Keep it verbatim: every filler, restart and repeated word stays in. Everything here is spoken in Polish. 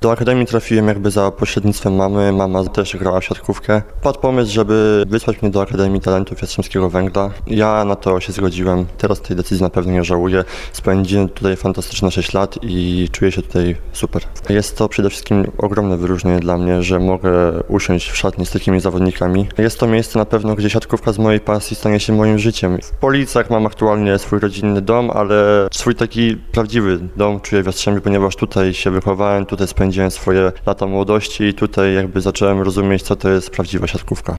Do akademii trafiłem jakby za pośrednictwem mamy, mama też grała w siatkówkę. Padł pomysł, żeby wysłać mnie do Akademii Talentów Jastrzębskiego Węgla. Ja na to się zgodziłem, teraz tej decyzji na pewno nie żałuję. Spędziłem tutaj fantastyczne sześć lat i czuję się tutaj super. Jest to przede wszystkim ogromne wyróżnienie dla mnie, że mogę usiąść w szatni z takimi zawodnikami. Jest to miejsce na pewno, gdzie siatkówka z mojej pasji stanie się moim życiem. W Policach mam aktualnie swój rodzinny dom, ale swój taki prawdziwy dom czuję w Jastrzębiu, ponieważ tutaj się wychowałem, tutaj spędziłem swoje lata młodości i tutaj jakby zacząłem rozumieć, co to jest prawdziwa siatkówka.